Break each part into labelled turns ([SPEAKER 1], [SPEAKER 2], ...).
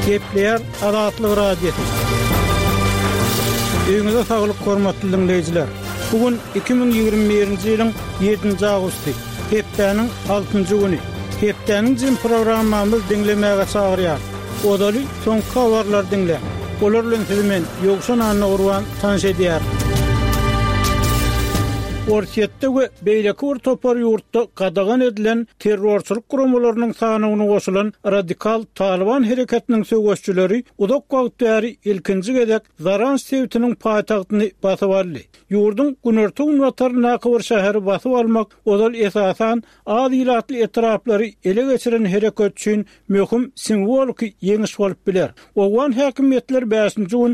[SPEAKER 1] Gepleyer Azatlyk Radiosu. Öňüňizde saglyk hormatly dinleýijiler. Bugün 2021-nji ýylyň 7-nji agusty, hepdeniň 6-njy güni. Hepdeniň jym programmamyz dinlemäge çagyrýar. Odaly soňky habarlar dinle. Olar bilen sizi men Ýogşan Anna Urban tanış edýär. Orsiýetde we beýleki bir topar ýurtda gadagan edilen terrorçylyk guramalynyň sanyny goşulan radikal Taliban hereketiniň söwüşçüleri udak wagtary ilkinji gedek Zaran sewtiniň paýtagtyny basyp aldy. Ýurdun Günerti unwataryna bir şäheri basyp almak odal esasan adylatly etraplary ele geçiren hereket üçin möhüm simwolik ýeňiş bolup biler. Owan häkimetler 5-nji gün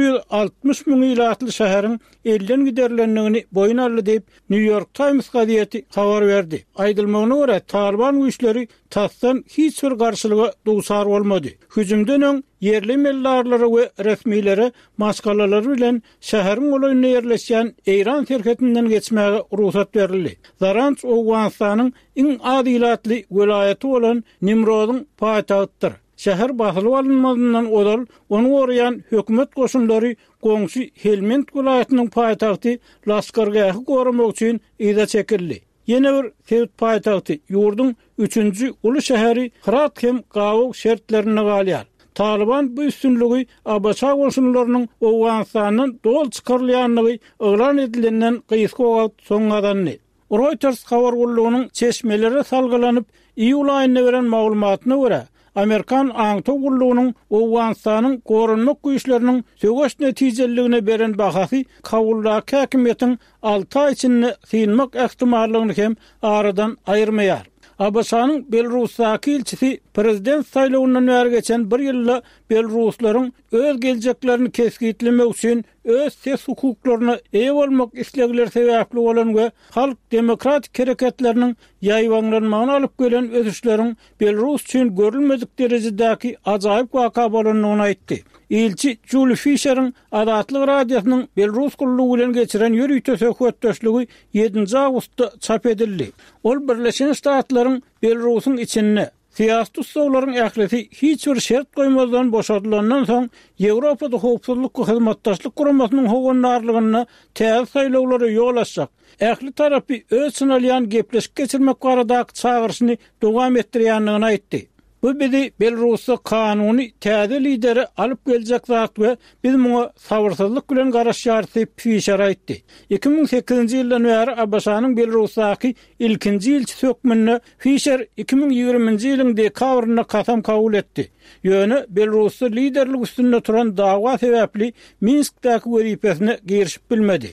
[SPEAKER 1] 160 000 ýylatly şäheriň elden giderlendigini boyun aldy diýip New York Times gazieti habar verdi. Aýdylmagyna görä Taliban güýçleri tasdan hiç bir garşylyga duýsar bolmady. Hüjümden öň yerli mellarlary we resmiýlere maşgalary bilen şäheriň olaýyna ýerleşýän Eýran şerketinden geçmäge ruhsat berildi. Zaran Owganistanyň iň adylatly welaýaty bolan Nimrodyň paýtagtydyr. Şäher basylyp alınmadyndan odal onu goraýan hökümet goşunlary goňşy Helmand welaýatynyň paýtagty Laskargahy goramak üçin ýa çekildi. Ýene bir Sewt paýtagty ýurdun 3-nji uly şäheri Herat hem gawaw şertlerine galýar. Taliban bu üstünlügi Abaşa goşunlarynyň Owganistanyň dol çykarylýanlygy öňden edilenden gysga soňadanny. Reuters habar gullugynyň çeşmeleri salgylanyp iýul aýyna beren maglumatyna görä Amerikan aňto gullugynyň Owganistanyň gorunmak güýçleriniň söwüş netijelerine beren bahasy kabuldaky häkimetiň 6 ay içinde synmak ähtimallygyny hem aradan aýyrmaýar. Abaşanyň Belarusdaky ilçisi prezident saýlawyndan bäri geçen bir ýylda Belaruslaryň öz geljeklerini kesgitlemek üçin öz ses hukuklaryna eýe bolmak islegleri sebäpli bolan we halk demokratik hereketleriniň ýaýwanlanmagyna alyp gelen ösüşleriň Belarus üçin görülmedik derejedäki ajaýyp waka bolanyny aýtdy. Ilçi Julie Fisher'in Azatlyk Radiosynyň Belarus gullugy bilen geçiren ýürüýte söhbetdeşligi 7-nji awgustda çap edildi. Ol Birleşen Ştatlaryň Belarusyň içinde siyasi tutsawlaryň ählisi hiç bir şert goýmazdan boşadylandan soň Ýewropada howpsuzlyk we hyzmatdaşlyk guramasynyň howanlarlygyna täze saýlawlary ýol açjak. Ähli tarapy öz sınalýan gepleşik geçirmek baradaky çağırşyny dowam etdirýändigini aýtdy. Bu bizi Belarusy kanuny täze lideri alyp geljek zat we biz muňa sabyrsızlyk bilen garaşýar diýip Fisher aýtdy. 2008-nji ýyldan bäri Abaşanyň Belarusdaky ilkinji ilçi sökmenine Fisher 2020-nji ýylyň dekabryna kasam kabul etdi. Ýöne Belarusy liderlik üstünde turan dawa sebäpli Minskdäki wezipesine girişip bilmedi.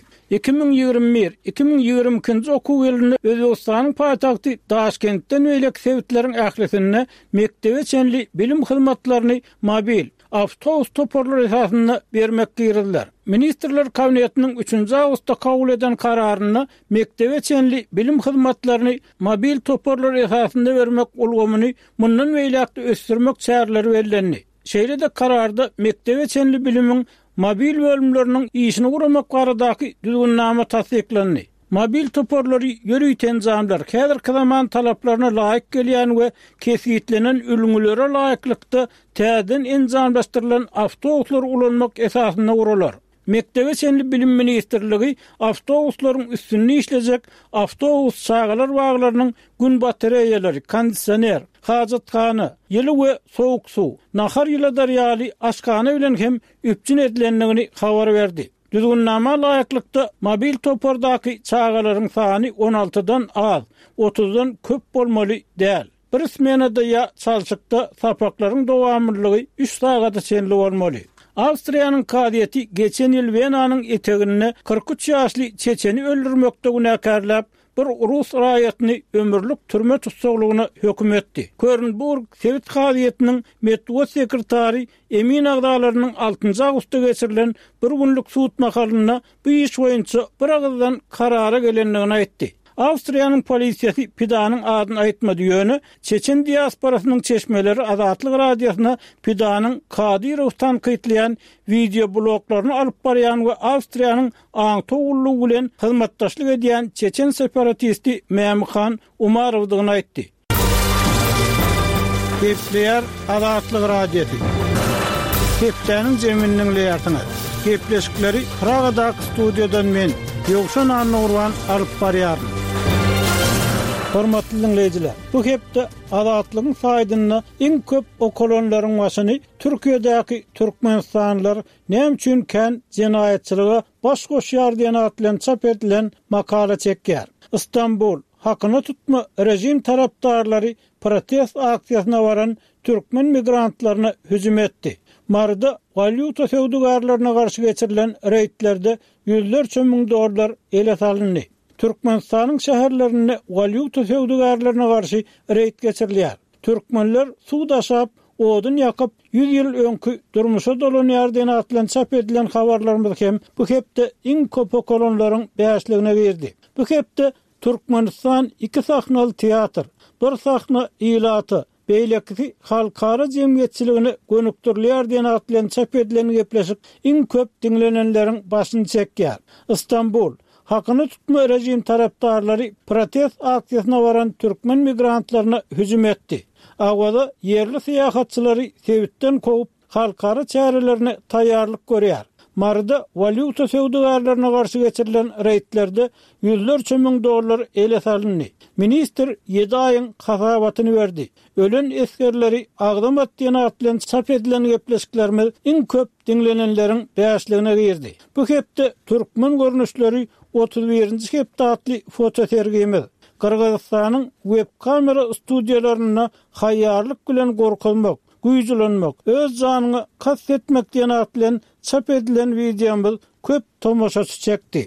[SPEAKER 1] 2021-2022 okuw ýylynda Özbekistanyň paýtagty Daşkentden öýlek sewtleriň ählisine mektebe çenli bilim hyzmatlaryny mobil awtobus toparlary esasyna bermek girildiler. Ministrler Kabinetiniň 3-nji awgustda kabul eden kararyny mektebe çenli bilim hyzmatlaryny mobil toparlary esasyna bermek ulgamyny mundan beýlekde ösdürmek çäreleri bellendi. Şeýle de kararda mektebe çenli bilimiň mobil bölümlerinin işini guramak baradaky düzgünname tasdiklendi. Mobil toparlary ýörüýten jamlar häzirki zaman talaplaryna laýyk gelýän we kesgitlenen ülüňlere laýyklykda täzeden enjamlaşdyrylan awtobuslar ulanmak esasyna guralar. Mektebe çenli bilim ministrligi awtobuslaryň üstünde işlejek awtobus çagalar waglarynyň gün batareýalary, kondisioner, hajatkana, ýyly we sowuk suw, nahar ýyla darýaly aşkana bilen hem üpçün edilendigini habar berdi. Düzgünname laýyklykda mobil topardaky çagalaryň sany 16-dan az, 30-dan köp bolmaly däl. Bir smenada ýa çalçykda sapaklaryň dowamlılıgy 3 sagata çenli bolmaly. Awstriýanyň kadiýeti geçen ýyl Venanyň etegine 43 ýaşly çeçeni öldürmekde günäkärläp bir Rus raýatyny ömürlük türme tutsaglygyna hökm etdi. Körnburg Sewt kadiýetiniň medeniýet sekretary Emin Agdalarynyň 6-njy awgustda geçirilen bir günlük suwutma halyna bu iş boýunça bir agzdan karara gelendigini aýtdy. Awstriýanyň polisiýasy Pidanyň adyny aýtmady ýöne Çeçen diasporasynyň çeşmeleri Azatlyk Radiosyna Pidanyň Kadyrow tanqidleýän video bloklaryny alyp barýan we Awstriýanyň aňto ullugy bilen hyzmatdaşlyk edýän Çeçen separatisti Mämikhan Umarowdygyny aýtdy. Kepleyer Azatlyk radiosu. Keplenin zeminining leýatyny. Kepleşikleri Praga'da studiodan men Ýogşan Annurwan alyp barýaryn. Hormatly dinleýijiler, bu hepde azatlygyň saýdyny iň köp okolonlaryň başyny Türkiýedäki türkmenstanlar näme üçin kän jenaýatçylyga baş goşýar diýen atlan çap edilen makala çekýär. İstanbul hakyny tutma rejim tarapdarlary protest aksiýasyna baran türkmen migrantlaryna hüjüm etdi. Marda valyuta söwdügarlaryna garşy geçirilen reýtlerde $100 miň ele salyndy. Türkmenistanyň şäherlerine valyuta söwdügarlaryna garşy reýt geçirilýär. Türkmenler suw daşap, odun ýakyp 100 ýyl öňkü durmuşa dolanýar diýen atlan çap edilen habarlarymyz hem bu hepde iň köp okolonlaryň bäşligine berdi. Bu hepde Türkmenistan 2 sahnaly teatr, 1 sahna ýylaty, beýlekli halkara jemgyýetçiligini gönükdirýär diýen atlan çap edilen gepleşik iň köp dinlenenleriň başyny çekýär. İstanbul hakyny tutma rejim tarapdarlary protest aksiýasyna baran türkmen migrantlaryna hüjüm etdi. Awada yerli syýahatçylary Sewitden kovup halkara çärelerini taýýarlyk görýär. Marda valyuta söwdügarlaryna garşy geçirilen reýtlerde $100 miň ele salyndy. Minister 7 aýyň hasabatyny berdi. Ölen eskerleri agdam atdyň atlan çap edilen gepleşiklerimiz iň köp dinlenenleriň bäşligine girdi. Bu hepde türkmen görnüşleri 31-nji hepde atly foto sergimiz. Kırgızstanyň web kamera studiýalaryna haýýarlyk bilen gorkulmak, güýjlenmek, öz janyny kastetmek diýen atlan çap edilen videomuz köp tomoşaçy çekdi.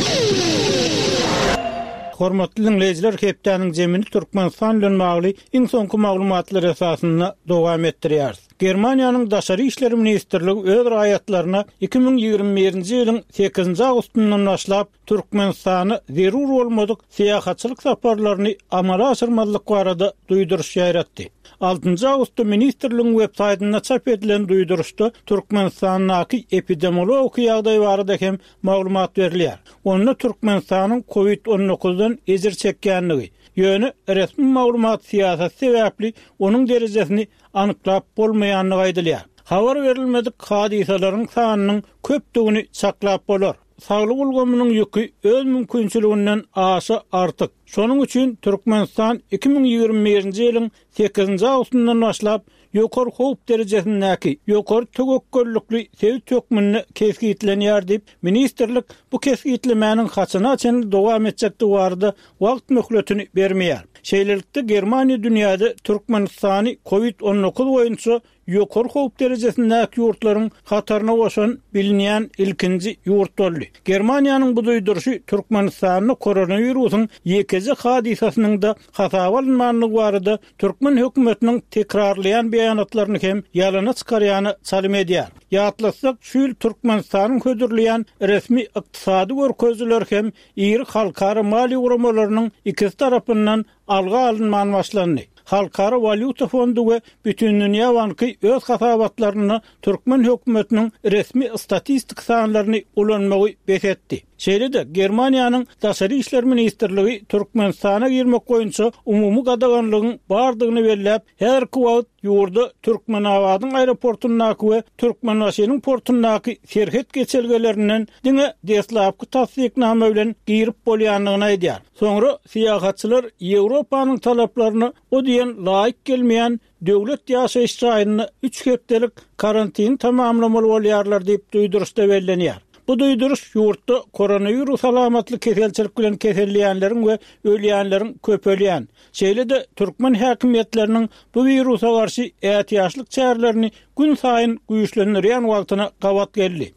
[SPEAKER 1] Hormatly dinleýijiler, hepdeniň zemini Türkmenistan bilen magly iň soňky maglumatlary esasyna dowam etdirýär. Germaniýanyň daşary işleri ministrligi öz raýatlaryna 2021-nji ýylyň 8-nji awgustundan başlap Türkmenistany zerur bolmadyk syýahatçylyk saparlaryny amala aşyrmalyk barada duýduruş ýaratdy. 6-njy awgustda ministrligiň web saýtyna çap edilen duýduruşda Türkmenistanyň epidemiologik ýagdaý barada hem maglumat berilýär. Onda Türkmenistanyň COVID-19-dan ezir çekýänligi, ýöne resmi maglumat siýasat sebäpli onuň derejesini anyklap bolmaýanlygy aýdylýar. Habar berilmedik hadisalaryň sanynyň köpdigini saklap bolar. Saglyk ulgamynyň ýükü öz mümkinçiliginden aşa artyk. Şonuň üçin Türkmenistan 2021-nji ýylyň 8-nji awgustundan başlap ýokary howp derejesindäki ýokary tögekkellikli sew tökmünni kesgitlenýär diýip ministrlik bu kesgitlemäniň haçyny açan dowam etjekdi barada wagt möhletini bermeýär. Şeýlelikde Germaniýa dünýäde Türkmenistany COVID-19 boýunça ýokary howp derejesindäki ýurtlaryň hataryna goşan bilinýän ilkinji ýurt boldy. Germaniýanyň bu duýduruşy Türkmenistanyň koronawirusyň ýekezi hadisasynyň da hasaba alınmanlygy barada Türkmen hökümetiniň tekrarlayan beýanatlaryny hem ýalana çykarýany salym edýär. Ýatlasak, şu ýyl Türkmenistanyň hödürleýän resmi ykdysady görkezler hem iri halkara mali uramalarynyň ikisi tarapyndan alga alınman başlandy. Halkara valyuta fondu we bütün dünýä banky öz hasabatlaryny Türkmen hökümetiniň resmi statistik sanlaryny ulanmagy besetdi. Şeýle-de Germaniýanyň daşary işler ministrligi Türkmenistana girmek boýunça umumy gadaganlygyň bardygyny belläp, her wagt ýurda Türkmenawadyň aeroportundaky we Türkmenbaşynyň portundaky serhet geçelgelerinden diňe deslapky tasdikname bilen girip bolýanlygyny aýdýar. Soňra syýahatçylar Ýewropanyň talaplaryny o diýen laýyk gelmeýän döwlet ýaşaýyş raýonuny 3 hepdelik karantin tamamlamaly bolýarlar diýip duýduruşda bellenýär. Bu duýduruş ýurtda koronavirus alamatly keselçilik bilen keselleýänleriň we ölýänleriň köpelýän. Şeýle-de türkmen häkimetleriniň bu virusa garşy ätýaşlyk çärelerini gün saýyn güýçlendirýän wagtyna gawat geldi.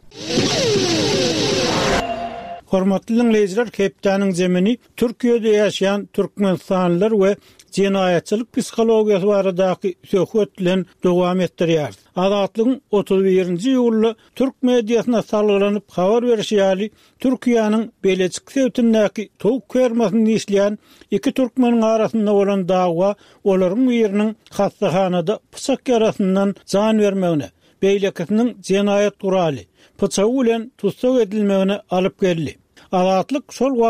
[SPEAKER 1] Hormatly dinleýijiler, hepdeniň zemini Türkiýede ýaşaýan türkmenstanlylar we jenaýatçylyk psihologiýasy baradaky söhbet bilen dowam etdirýär. Azatlygyň 31-nji ýyly türk mediasyna salgylanyp habar berýär. Türkiýanyň Belecik sewtindäki towuk fermasyny işleýän 2 türkmeniň arasynda bolan dagwa olaryň ýeriniň hastahanada pysak yarasyndan jan bermegine, beýlekisiniň jenaýat guraly pyçagy bilen tutsak edilmegine alyp geldi. Azatlyk şol wagt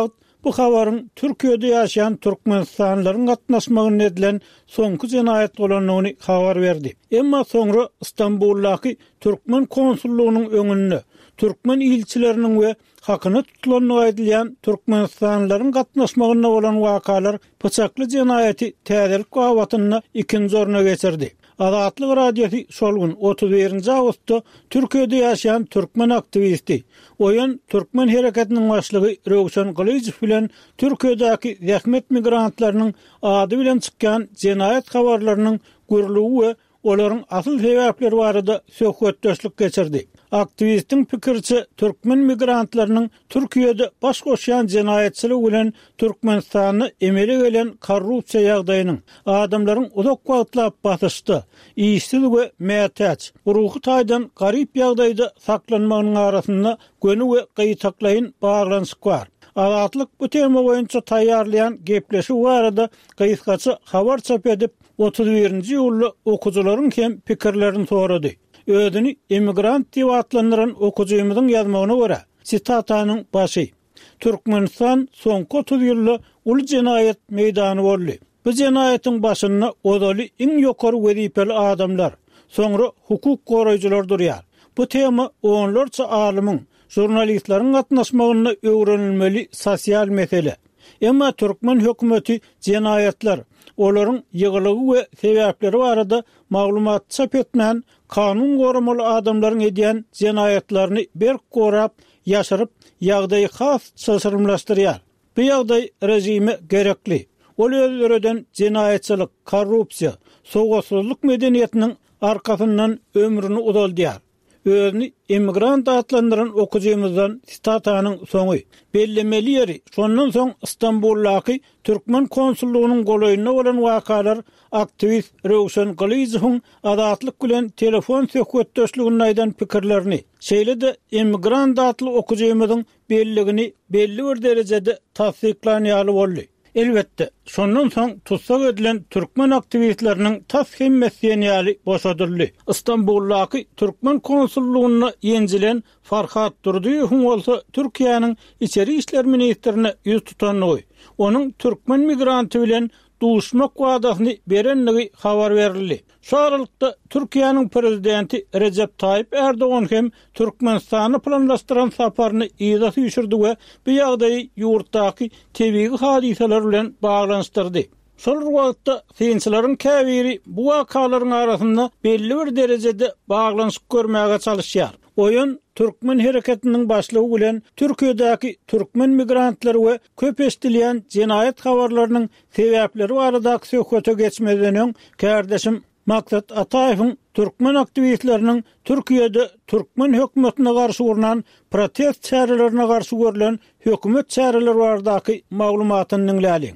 [SPEAKER 1] Bu habarın Türkiýede ýaşaýan türkmenistanylaryň gatnaşmagyna edilen soňky jenaýat bolanlygyny habar berdi. Emma soňra İstanbuldaky Türkmen konsullugynyň öňünde türkmen ilçileriniň we hakyny tutulanlygy edilýän türkmenistanylaryň gatnaşmagyna bolan wakalar pyçakly jenaýaty täzelik gawatyna ikinji orna geçirdi. Azatlyk radiosu şol gün 31-nji awgustda Türkiýede ýaşaýan türkmen aktivisti, oýan türkmen hereketiniň başlygy Röwşen Galyjy bilen Türkiýedäki zähmet migrantlarynyň ady bilen çykkan jenaýat habarlarynyň görülügi we olaryň asyl sebäpleri barada söhbetdeşlik geçirdi. Aktivistin pikirçe türkmen migrantlarynyň Türkiýede baş goşýan jenaýetçilik bilen Türkmenistany emele gelen korrupsiýa ýagdaýynyň adamlaryň uzak wagtlap basyşdy, işsiz we mätäç, ruhy taýdan garyp ýagdaýda saklanmagynyň arasynda gönü we gyýtaklaýyn baglanyşyk bar. Azatlyk bu tema boýunça taýýarlayan gepleşi barada gyýyskaçy habar çap edip 31-nji ýyly okujylaryň hem pikirlerini sorady. Özüni emigrant diýip atlandyran okujymyzyň ýazmagyna görä, sitatanyň başy: Türkmenistan soňky 30 ýylda uly jenaýat meýdany boldy. Bu jenaýatyň başynda odaly iň ýokary wezipeli adamlar, soňra hukuk goraýjylar durýar. Bu tema onlarça alymyň, jurnalistlaryň gatnaşmagyna öwrenilmeli sosial mesele. Emma Türkmen hökümeti jenaýatlar, olaryň ýygylygy we sebäpleri barada maglumat çap etmän kanun goramaly adamlaryň edýän jenaýatlaryny berk gorap, ýaşyryp, ýagdaýy has çaşyrmlaşdyrýar. Bu ýagdaý rejime gerekli. Ol özlerden jenaýetçilik, korrupsiýa, sowasyzlyk medeniýetiniň arkasyndan ömrüni uzaldýar. Özüni emigrant atlandyran okujymyzdan sitatanyň soňy: bellemeli ýeri şondan soň İstanbuldaky Türkmen konsullugynyň golaýyna bolan wakalar aktivist Röwşen Galyjyň azatlyk bilen telefon söhbetdeşligini aýdan pikirlerini, şeýle-de emigrant atly okujymyzyň belligini belli bir derejede tasdiklanýaly boldy. Elbette, şondan soň tutsak edilen türkmen aktivistleriniň tas hemmesiyeni boşadyldy. İstanbuldaky Türkmen konsullugyna ýenjilen Farhat Durdyýow bolsa Türkiýanyň içeri işler ministrine ýüz tutanygy, onuň türkmen migranty bilen duşmak wadasyny berenligi habar berildi. Şu aralykda Türkiýanyň prezidenti Recep Tayyip Erdoğan hem Türkmenistany planlaşdyran saparyny ýyza süýşürdi we bu ýagdaýy ýurtdaky tebigi hadiseler bilen baglanşdyrdy. Şol wagtda synçylaryň käbiri bu wakalaryň arasynda belli bir derejede baglanşyk görmäge çalışýar. Oýan Türkmen hereketiniň başlygy bilen Türkiýedäki türkmen migrantlary we köp eşdilýän jenaýat habarlarynyň sebäpleri barada söhbete geçmeden kardeşim Maksat Ataýewiň türkmen aktivistleriniň Türkiýede türkmen hökümetine garşy urunan protest çärelerine garşy görülen hökümet çäreleri baradaky maglumatyny dinläli.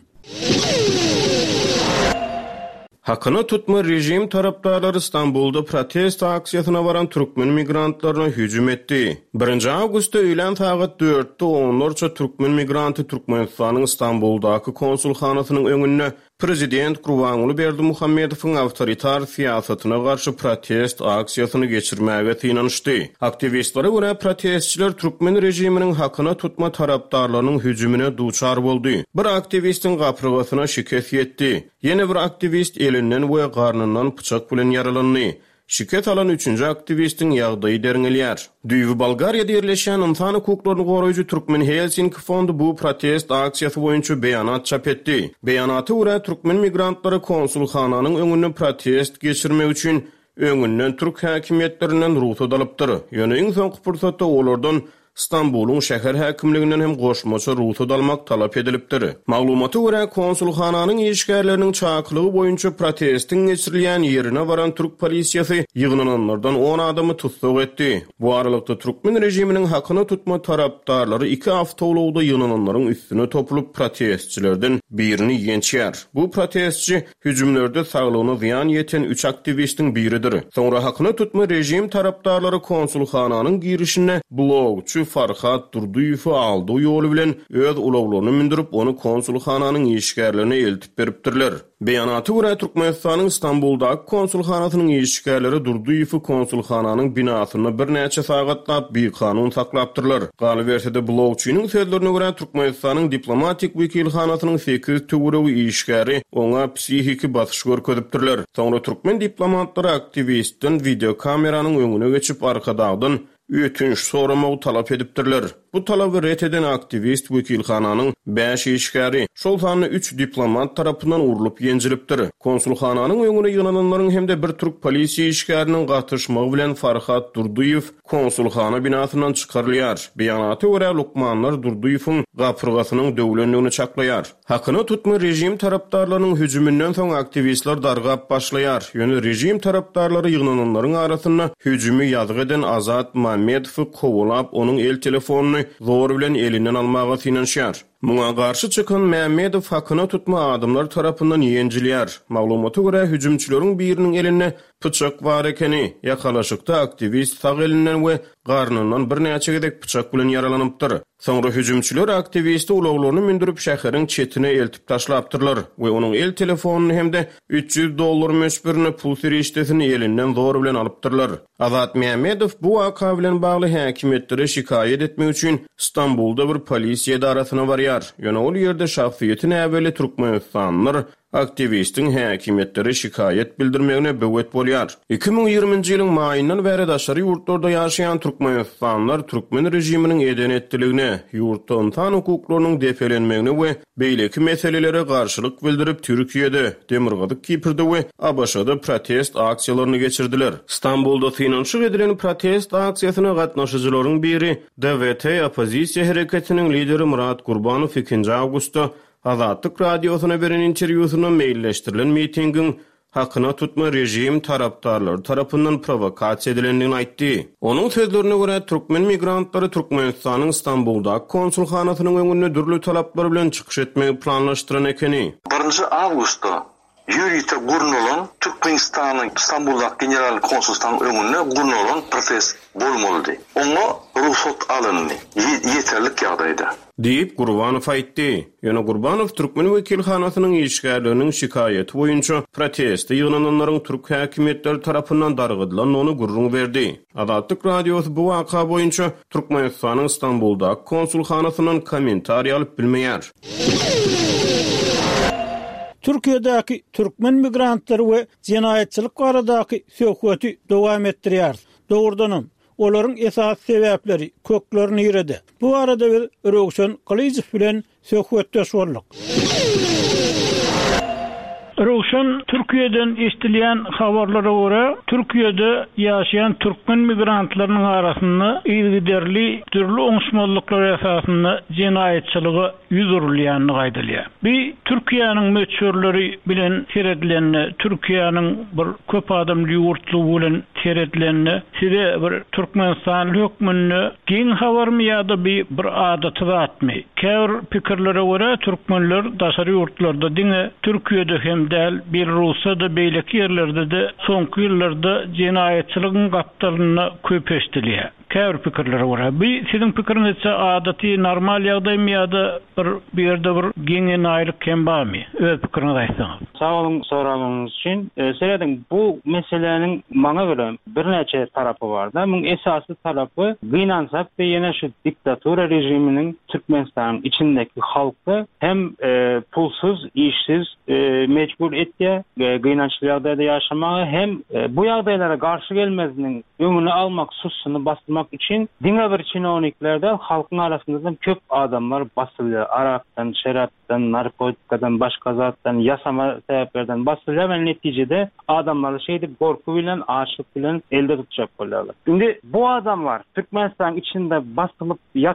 [SPEAKER 2] Hakyny tutma rejim tarapdarlary İstanbulda protest aksiýasyna baran türkmen migrantlaryna hüjüm etdi. 1-nji awgustda öýlen saat 4-de onlarça türkmen migranty Türkmenistanyň İstanbuldaky konsulhanasynyň öňünde Prezident Gurbanuly Berdimuhammedowyň awtoritar siýasatyna garşy protest aksiýasyny geçirmäge tynanyşdy. Aktivistlere görä protestçiler türkmen rejiminiň hakyna tutma tarapdarlarynyň hüjümine duçar boldy. Bir aktivistin gaprygasyna şikayet etdi. Ýene bir aktivist elinden we garnyndan pyçak bilen yaralandy. Şikayet alan 3-nji aktivistin ýagdaýy derňelýär. Düýbi Bolgariýada ýerleşen insan hukuklaryny goraýjy Türkmen Helsinki fondu bu protest aksiýasy boýunça beýanat çap etdi. Beýanaty görä türkmen migrantlary konsulhananyň öňünde protest geçirmek üçin öňünden türk häkimetlerinden ruhsat alypdyr. Ýöne iň soňky pursatda olardan İstanbul'un şäher häkimliginden hem goşmaça ruhsat almak talap edilipdir. Maglumaty görä konsulhananyň işgärleriniň çaklygy boýunça protestin geçirilýän ýerine baran türk polisiýasy ýygnananlardan 10 adamy tutsak etdi. Bu aralykda türkmen rejiminiň hakyny tutma tarapdarlary 2 awtologda ýygnananlaryň üstüne toplup protestçilerden birini ýençýär. Bu protestçi hüjümlerde saglygyna ziýan ýeten 3 aktivistin biridir. Soňra hakyny tutma rejim tarapdarlary konsulhananyň girişine blogçu Farhat Durduýew aldy ýoly bilen öz ulaglaryny mindirip onu konsulhananyň işgärlerine eltip beripdirler. Beýanaty görä Türkmenistanyň Istanbuldaky konsulhanasynyň işgärleri Durduýew konsulhananyň binasyny bir näçe sagatlap bir kanun saklapdyrlar. Galy bersede blogçynyň sözlerine görä Türkmenistanyň diplomatik wekilhanasynyň 8 töweregi işgäri oňa psihiki basyş görkezipdirler. Soňra türkmen diplomatlary aktivistin video kameranyň öňüne geçip arkadagdan ötünç soramagy talap edipdirler. Bu talaby ret eden aktivist wekilhananyň 5 işgäri şol sany 3 diplomat tarapyndan urulyp ýenjilipdir. Konsulhananyň öňüne ýygnananlaryň hemde bir türk polisiýa işgäriniň gatnaşmagy bilen Farhat Durduýew konsulhana binasyndan çykarylýar. Beýanaty görä Lukmanlar Durduýewiň gapyrgasynyň döwlenligini çaklaýar. Hakyny tutma rejim tarapdarlarynyň hüjümünden soň aktivistler dargap başlaýar. Ýöne rejim tarapdarlary ýygnananlaryň arasyna hüjümi ýazyk eden Azat Mamedow kowulap onuň el telefonuny zor bilen elinden almaga synanşýar. Muňa garşy çykan Mamedow hakyny tutma adamlar tarapyndan ýenjilýär. Maglumaty görä hüjümçileriň biriniň eline pıçak bar ekeni, ýakalaşykda aktivist sag elinden we garnyndan bir näçe gedek pıçak bilen yaralanypdyr. Soňra hüjümçiler aktivisti ulaglaryny mindirip şäheriň çetine eltip taşlapdyrlar we onuň el telefonuny hemde $300 meşbirini pul serişdesini elinden zor bilen alypdyrlar. Azat Mamedow bu waka bilen bagly häkimetlere şikaýet etmek üçin Istanbulda bir polisiýa idarasyna barýar. Ýöne ol ýerde şahsiýetine äweli Türkmenistanlylar aktivistin häkimetlere şikaýet bildirmegine böwet bolýar. 2020-nji ýylyň maýyndan bäri daşary ýurtlarda ýaşaýan türkmenistanlylar türkmen rejiminiň eden etdiligine, ýurtda insan hukuklarynyň depelenmegine we beýleki meselelere garşylyk bildirip Türkiýede, Demirgazyk, Kiprde we Abaşada protest aksiýalaryny geçirdiler. Istanbulda finanşyk edilen protest aksiýasyna gatnaşyjylaryň biri DWT opozisiýa hereketiniň lideri Murat Gurbanow 2 awgustda Azatlyk radiosyna beren interwýusyna meýilleşdirilen mitingiň hakyna tutma rejim tarapdarlary tarapyndan provokasiýa edilendigini aýtdy. Onuň sözlerine görä türkmen migrantlary Türkmenistanyň Istanbuldaky konsulhanasynyň öňünde dürli talaplar bilen çykyş etmegi planlaşdyran ekeni.
[SPEAKER 3] 1 awgustda Yuriy Gurnolun Türkmenistanyň Istanbuldaky general konsulstanyň öňünde Gurnolun protest bolmaly. Oňa ruhsat alındy. Ýeterlik ýagdaýda.
[SPEAKER 2] Diýip Gurbanow aýtdy. Ýöne Gurbanow türkmen wekilhanasynyň işgärleriniň şikaýeti boýunça protest ýygnananlaryň türk häkimetleri tarapyndan dargydylan ony gurrun berdi. Azatlyk radiosy bu waka boýunça Türkmenistanyň Istanbuldaky konsulhanasynyň kommentariýa alyp bilmeýär.
[SPEAKER 1] Türkiýedäki türkmen migrantlary we jenaýetçilik baradaky söhbeti dowam etdirýär. Dogrudanam olaryň esas sebäpleri köklerini ýerede. Bu arada bir Röwşen Galyjew bilen söhbetdeş boldyk. Röwşen Türkiýeden eşdilýän habarlara görä, Türkiýede ýaşaýan türkmen migrantlarynyň arasynda ýygyderli türlü oňşmazlyklar esasynda jenaýetçiligi ýüzürilýänini gaýdalýar. Bir Türkiýanyň meçhurlary bilen teredilenni, Türkiýanyň bir köp adamly ýurtlugy bilen teredilenni, sire bir Türkmenistan hökmünde giň habarmy ýa-da bir adaty batmy. Käwr pikirlere görä türkmenler daşary ýurtlarda diňe Türkiýede hem däl Belarusda beýleki ýerlerde de soňky ýyllarda jenaýetçiligiň gapdalyny köp eşdilýär. Käwr pikirlere görä. Bu siziň pikiriňizçe adaty normal ýagdaýmy ýa-da bir ýerde bir giň naýlyk kem barmy? Öz pikiriňizi aýtsaňyz.
[SPEAKER 4] Sağ olun soragyňyz üçin. Seredin bu meseleniň maňa görä bir näçe tarapy bar da. Muň esasy tarapy gynansak we ýene şu diktatura rejiminiň Türkmenistanyň içindeki halky hem pulsuz, işsiz mecbur etdi, gynançly ýagdaýda ýaşamagy hem bu ýagdaýlara garşy gelmeziniň öňüni almak, sussunu bastırmak için diňe bir çinoniklerden halkyň arasynda köp adamlar basylýar. Arakdan, şerapdan, narkotikadan, başga zatdan, ýasama sebäplerden basylýar we netijede adamlar şeýdi gorku bilen, açlyk bilen elde tutjak bolýarlar. Şimdi bu adamlar Türkmenistan içinde basılıp yatıp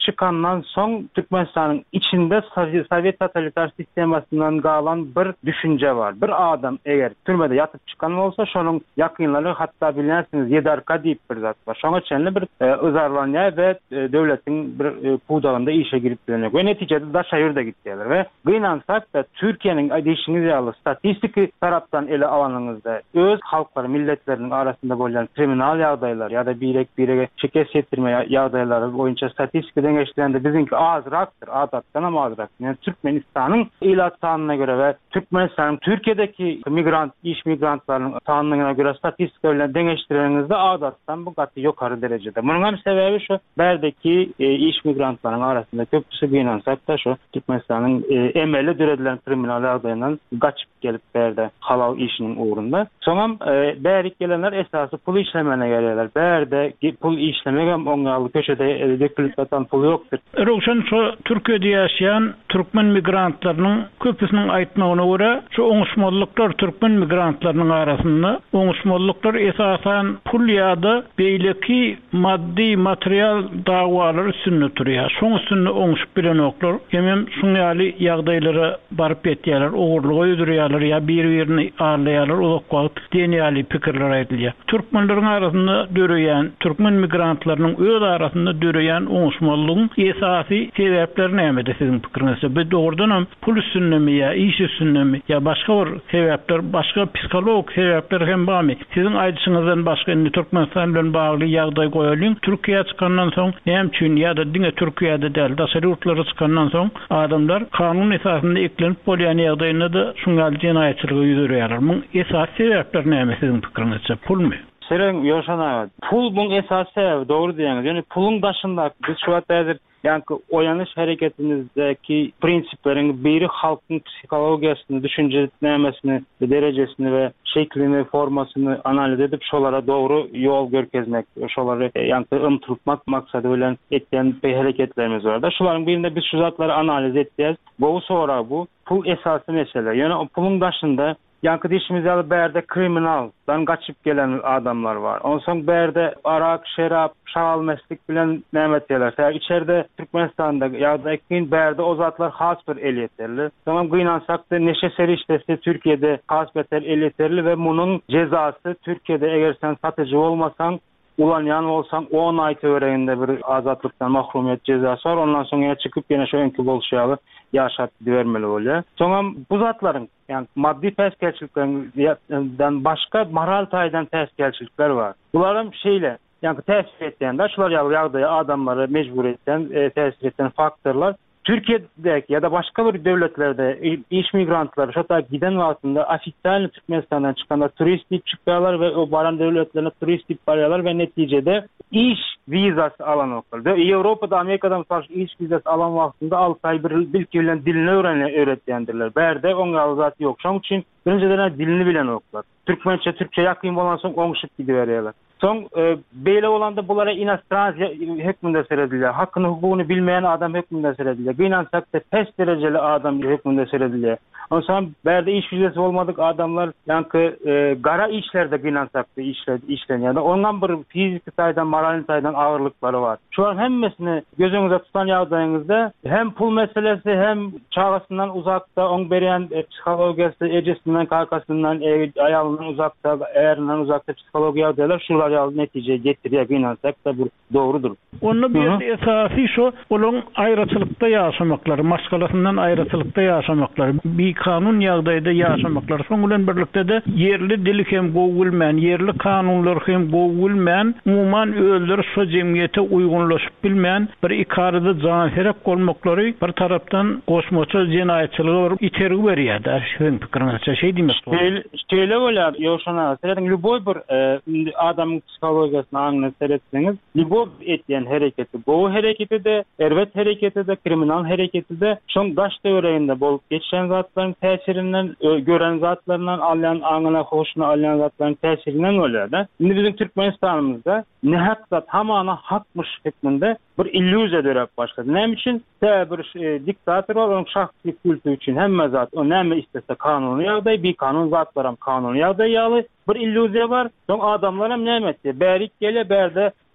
[SPEAKER 4] çıkandan soň Türkmenistanyň içinde Sovet totalitar sistemasından galan bir düşünce var. Bir adam eger türmede yatıp çıkan bolsa, şonuň ýakynlary hatda bilersiniz Yedarka diýip bir zat var. Şoňa çenli bir özarlanýa we döwletiň bir puwdagynda işe girip bilenek. We netijede da şaýyrda gitdiler we gynansak da Türkiýeň aýdyşyňyz ýaly statistiki tarapdan ele alanyňyzda öz halklar, milletlerinin arasında bolan kriminal ýagdaýlar ýa-da birege şeket etdirme ýagdaýlary boýunça statistika deňeşdirende bizinki azraktır, adatdan hem azrak. Yani Türkmenistanyň ilat sanyna göre we Türkmenistanyň Türkiýedeki migrant, iş migrantlarynyň sanyna göre statistika bilen deňeşdirýäňizde adatdan bu gaty ýokary derejede. Munyň hem sebebi şu, berdeki iş migrantlarynyň arasında köpüsi gynansak da şu Türkmenistanyň emeli düredilen kriminal ýagdaýyndan gaçyp gelip berde halal işiniň uğrunda. Soňam bärik gelenler esasy pul işlemene gelýärler. Berde pul işlemege oňaly köşede dökülip atan pul ýokdur.
[SPEAKER 1] Rowşan şu Türkiýede ýaşaýan türkmen migrantlarynyň köpüsiniň aýtmagyna görä, şu oňuşmazlyklar türkmen migrantlarynyň arasynda oňuşmazlyklar esasan pul ýa-da beýleki maddi material dagwalary üstünde turýar. Şoň üstünde oňuşup bilenoklar hemem şuňaly ýagdaýlara baryp ýetýärler, ogurlyk öýdürýärler ýa bir-birini arlaýarlar, uzak wagt denýäli pikirler aýdylýar. Türkmenleriň arasynda döreýän türkmen migrantlarynyň öz arasynda döreýän oňuşmazlygyň esasy sebäpleri näme sizin pikiriňizde? Bu dogrudan hem pul üstünlemi ýa iş üstünlemi ýa başga bir sebäpler, başga psikolog sebäpler hem barmy? Sizin aýdyşyňyzdan başga indi Türkmenistan bilen bagly ýagdaý goýalyň. Türkiýe çykandan soň hem üçin ýa-da diňe Türkiýede däl, daşary ýurtlara çykandan soň adamlar kanun esasynda eklenip bolýan ýagdaýynda da şuňaly jenaýetçiligi ýüzürýärler. Bu esas sebäpler näme sizin pikiriňizde? Pulmy?
[SPEAKER 4] Sereng ýoşana, pul bu esas sebäp, dogry diýäňiz. Ýani pulun daşynda biz şu wagtda oýanyş hereketimizdeki prinsipleriň biri halkyň psikologiýasyny, düşünjelemesini, derejesini we şeklini, formasyny analiz edip şolara dogry ýol görkezmek, şolary ymtyrmak maksady bilen etýän hereketlerimiz bar da. Şolaryň birinde biz şu zatlary analiz etdiýiz. Bu sonra bu pul esasy mesele. Ýani o pulun daşynda yankı dişimizi alıp berde kriminaldan kaçıp gelen adamlar var. Ondan berde arak, şerap, şal meslik bilen nämetler. Yani içeride Türkmenistan'da ya da ekin berde o zatlar has bir el yeterli. Tamam gynansak da neşe seriştesi Türkiye'de has bir el yeterli ve bunun cezası Türkiye'de eğer sen satıcı olmasan ulanyan olsan 10 ay töreğinde bir azatlıktan mahrumiyet cezası var. Ondan sonra çıkıp yine şu önkü bolşayalı yaşat vermeli oluyor. Sonra bu zatların yani maddi teskelçiliklerden başka moral taydan teskelçilikler var. Bunların şeyle yani tesir ettiğinde şular yağdaya adamları mecbur eden tesir eden faktörler Türkiye'deki ya da başka bir devletlerde iş migrantları hatta giden vaktinde ofisyal Türkmenistan'dan çıkanlar turistik çıkıyorlar ve o varan devletlerine turistik varıyorlar ve neticede iş vizası alan oklar. Ve Avrupa'da Amerika'dan karşı iş vizası alan vaktinde 6 ay bir bilgiyle dilini öğretmendirler. Berde onun zatı yok. Şunun için önceden dilini bilen oklar. Türkçe yakın olan son konuşup gidiveriyorlar. Son beyle olanda bunlara inastranz hükmünde serediliyor. Hakkını hukukunu bilmeyen adam hükmünde serediliyor. Gynansak da pes dereceli adam hükmünde serediliyor. Ondan sonra berde iş vizesi olmadık adamlar yankı gara işlerde gynansak da işleniyor. Ondan bir fiziki saydan, moralin saydan ağırlıkları var. Şu an hemmesini gözünüze tutan yağdayınızda hem pul meselesi hem çağrısından uzakta, on beriyen psikologiyası, ecesinden, karkasından, ayağından uzakta, eğerinden uzakta psikologi yağdaylar şuralar yağlı neticeye getiriyor gynansak da bu doğrudur.
[SPEAKER 1] Onun bir esası şu, onun ayrıcılıkta yaşamakları, maskalasından ayrıcılıkta yaşamakları, bir kanun yağdayda yaşamakları. Sonundan birlikte de yerli dilik hem goğulmen, yerli kanunlar hem goğulmen, umuman öldür şu cemiyete uygunlaşıp bilmeyen bir ikarıda canserek olmakları bir taraftan koşmaça cinayetçiliği içeri veriyor da. Sizin fikrinizce şey demek bu.
[SPEAKER 4] Şöyle olar, Yoşana, senin lüboy bir adamın psikologiyasını anını seyretseniz, lüboy etyen hareketi, bu hareketi de, ervet hareketi de, kriminal hareketi de, şun daş devreğinde bolup geçen zatların tesirinden, gören zatlarından alayan, anına, hoşuna alayan zatların tesirinden oluyor da. Şimdi bizim Türkmenistan'ımızda nehatta tamamına hakmış hükmünde bir illüzya dörep başladı. Nem için? Bir diktatör var, onun şahsi kültü için hem zat, o nemi istese kanunu yağday, bir kanun zatlarım kanunu yağday yağlı, bir illüzya var. Son adamlar hem nem etti. Berik gele berde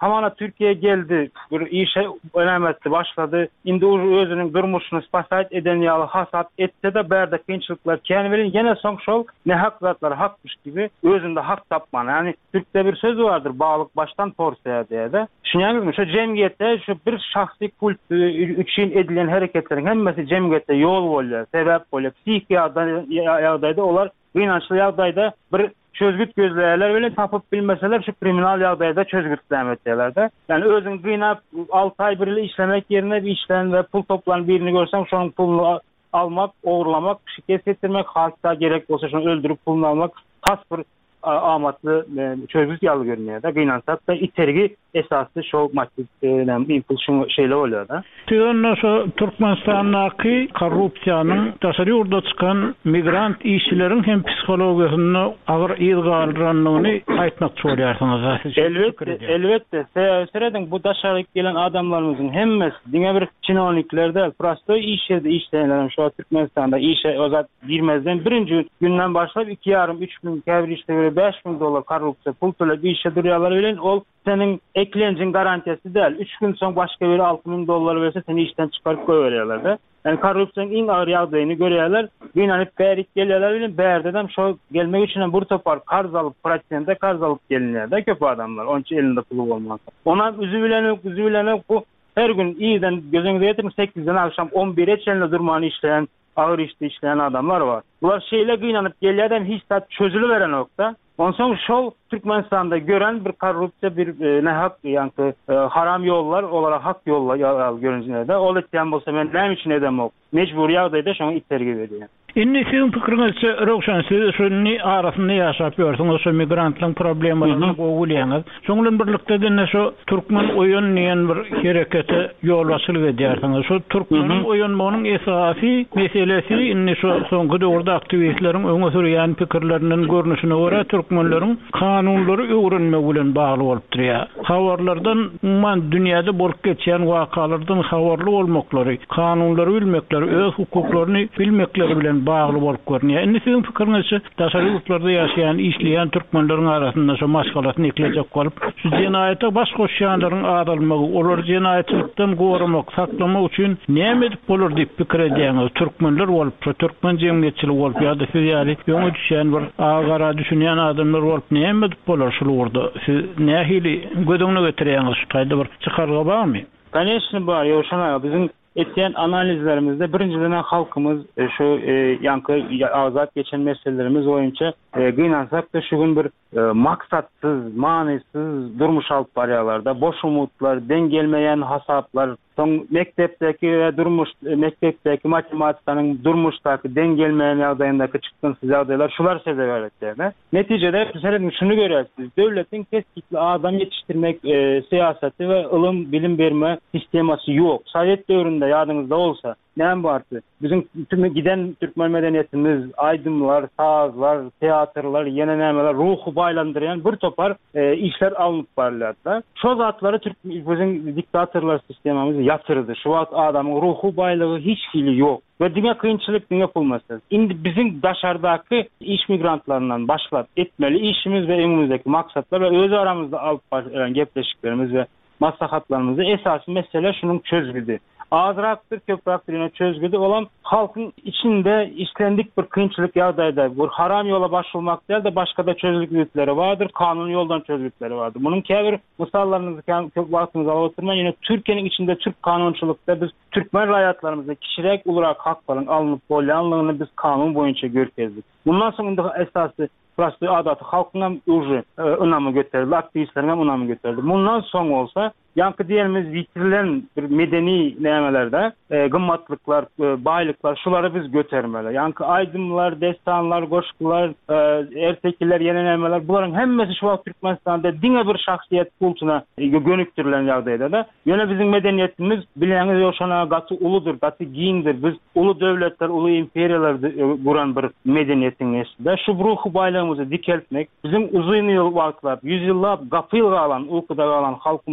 [SPEAKER 4] hamana Türkiye'ye geldi, bir işe önemli başladı. Indi özünün durmuşunu spasayt eden yalı hasat etse de berde kıyınçılıklar kendilerin yine son şol ne haklatlar hakmış gibi özünde hak tapman. Yani Türk'te bir söz vardır, bağlık baştan torsaya diye de. Şunyan şu cemiyette şu bir şahsi kult üçün edilen hareketlerin hemmesi cemiyette yol bolýar, sebep bolýar. Psihik ýagdaýda olar inançly ýagdaýda bir çözgüt gözleýärler bilen tapıp bilmeseler şu kriminal ýagdaýda çözgütlem etýärler. Yani özüň gynap 6 ay birli işlemek yerine bir işlen ve pul toplan birini görsem şonuň pulunu almak, oğurlamak, şikayet ettirmek, hatta gerek bolsa şonu öldürüp pulunu almak has bir amatlı çözgüt ýaly görünýär da gynansak da itergi esasy şol maddi impul şunu şeyle oluyor da.
[SPEAKER 1] Tüyönne şu Türkmenistan'daki korrupsiyanın tasarı orada çıkan migrant işçilerin hem psikologiýasyny agyr ýylgaranlygyny aýtmak soýarsynız.
[SPEAKER 4] Elbette. Sereden bu daşaryk gelen adamlarımızın hemmesi diňe bir çinonikler prostoy iş ýerde işleýänler şu Türkmenistan'da işe ozat girmezden birinci günden başlap 2,5-3 gün käbir işle $5,000 korrupsiýa pul töläp işe durýarlar bilen ol senin eklencin garantiyası değil. 3 gün sonra başka biri $6,000 verse seni işten çıkarıp koyuyorlar da. Yani korrupsiyanın en ağır ýagdaýyny görýärler. Binanıp berik gelýärler bilen berdedem şu gelmek üçin bir topar karz alıp prosentde karz alıp gelinýär da köp adamlar. Onun için elinde pulu bolmaz. Ona üzübilenek bu her gün iýden gözüňize getirin 8-den akşam 11'e çenle durmany işleyen ağır işte işleyen adamlar var. Bular şeyle gynanyp gelýärden hiç tat çözülüveren nokta. Ondan şol Türkmenistan'da gören bir korrupsiya bir ne hak yankı haram yollar olarak hak yolla görünüyor da. Ol etken bolsa men näme üçin edem ok. Mecbur ýagdaýda şoňa itterge berýär.
[SPEAKER 1] Indi sizin pikiriňizçe Rowşan siz şunu arasynda ýaşap ýörsiňiz, şu migrantlaryň problemlaryny gowulýaňyz. Şoňlan birlikde de şu Türkmen oýun diýen bir herekete ýol başlyk edýärsiňiz. Şu Türkmen oýunmagynyň esasy meselesi indi şu soňky döwürde aktivistleriň öňe sürýän pikirleriniň görnüşine görä Türkmenleriň kanunlary öwrenme bilen bagly bolup durýar. Habarlardan umman dünýäde bolup geçýän wakalardan habarly bolmaklary, kanunlary bilmekleri, öz hukuklaryny bilmekleri bilen bağlı bolup görünýär. Indi sizin pikiriňizçe daşary ýurtlarda ýaşaýan, işleýän türkmenleriň arasynda şu maskalatny eklejek bolup, şu jenaýata baş goşýanlaryň adalmagy, olar jenaýatçylykdan gorumak, saklamak üçin näme edip bolar diýip pikir edýäňiz? Türkmenler bolup, türkmen jemgyýetçiligi bolup ýa-da siz ýaly ýöne düşýän bir agara düşünýän adamlar bolup näme edip bolar şurada? Siz nähili gödüňe getirýäňiz? Şu taýda bir çykarga barmy?
[SPEAKER 4] Конечно bar, ýoşana bizim etken analizlerimizde birinciden halkımız şu yankı azat geçen meselelerimiz boyunca gynansak da şu gün bir maksatsız, manysız durmuş alıp barýarlarda, boş umutlar, dengelmeýän hasaplar, son mektepdeki ve mektepdeki matematikaның durmuşdaki dengelmeýän ýagdaýyndaky çykdynsyz ýagdaýlar şular sebep etdi. Netijede biz şunu görýärsiz, döwletiň keskinli adam yetiştirmek siýasaty we ilm bilim berme sistemasy ýok. Sowet döwründe ýadyňyzda bolsa, näme bardy? Bizim giden Türkmen medeniyetimiz, aydımlar, sazlar, teatrlar, yene nämeler ruhu baylandıryan bir topar işler alınıp barlardı. Şu zatları bizim diktatörler sistemimizi yatırdı. Şu adamın ruhu baylığı hiç fili yok. Ve dünya kıyınçılık dünya yapılması. Şimdi bizim daşardaki iş migrantlarından başlat etmeli işimiz ve önümüzdeki maksatlar ve öz aramızda alıp gepleşiklerimiz ve maslahatlarımızı esas mesele şunun çözüldü. Azraktır, köpraktır çözgüdü olan halkın içinde işlendik bir kıyınçılık ýagdaýda bir haram yola başvurmak değil de başka da çözgütleri vardır, kanun yoldan çözgütleri vardır. Bunun käbir misallarınızı çok vaktinizi alıp oturmayın. Yine Türkiye'nin içinde Türk kanunçulukta biz Türkmen raýatlarymyzda kişirek olarak hakların alınıp bolýanlygyny biz kanun boyunca görkezdik. Bundan sonra esasy prosto adaty halkyňam uji önemi göterildi, aktivistlerine önemi göterildi. Bundan soň bolsa yankı diýerimiz bitirilen bir medeni nämelerde gymmatlyklar, baýlyklar şulary biz götermeli. Yankı aydymlar, destanlar, goşkular, ertekler, yene nämeler bularyň hemmesi şu Türkmenistanda diňe bir şahsiýet kultuna gönüktirilen ýagdaýda da ýöne bizim medeniyetimiz bilýäňiz ýoşana gaty uludur, gaty giňdir. Biz ulu döwletler, ulu imperiýalar guran bir medeniýetiň nesinde şu ruhu baýlygymyzy dikeltmek bizim uzun ýyl wagtlar, 100 ýyllap gapyl galan, uykuda galan halkymyzyň ruhu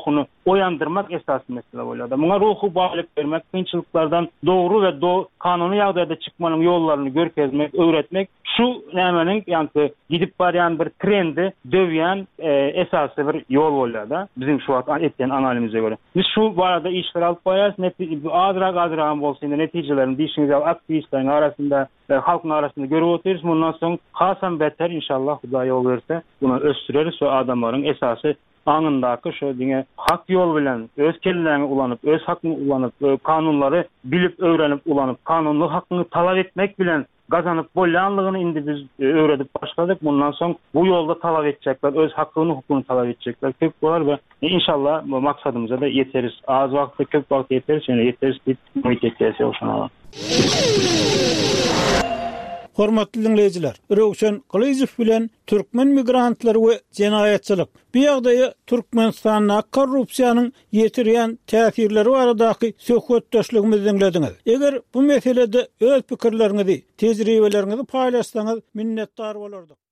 [SPEAKER 4] ruhunu oyandırmak esas mesele bolýar. Muňa ruhu balyk bermek, kynçylyklardan dogry we kanuny ýagdaýda çykmanyň ýollaryny görkezmek, öwretmek şu nämenin ýa-ni gidip barýan bir trendi döwýän esasy bir ýol bolýar da bizim şu wagt etýän analizize göre. Biz şu barada işler alyp goýarys, azrak bolsa netijelerini diýişiňiz aktivistlaryň arasynda halkyň arasynda görüp oturýarys. Mundan soň hasam beter inşallah Hudaý ýol berse buna östüreriz we adamlaryň esasy aňyndaky şu diňe hak ýol bilen öz kellerini ulanyp, öz hakyny ulanyp, kanunlary bilip öwrenip ulanyp, kanunly hakyny talap etmek bilen gazanyp bolýanlygyny indi biz öwredip başladyk. Bundan soň bu ýolda talap etjekler, öz hakyny, hukukyny talap etjekler. Köp bolar we inşallah bu maksadymyza da ýeteriz. Az wagtda köp wagt ýeteriz, şeňle ýeteriz diýip umyt etýäs ýolşana.
[SPEAKER 1] Hormatly dinleyijiler, Röwşen Glyzow bilen türkmen migrantlary we jenaýatçylyk. Bu ýagdaýa Türkmenistanda korrupsiýanyň ýetirýän täsirleri baradaky söhbetdeşligimizi dinlediňiz. Eger bu meselede öz pikirleriňizi, tejribeleriňizi paýlaşsaňyz minnetdar bolardyk.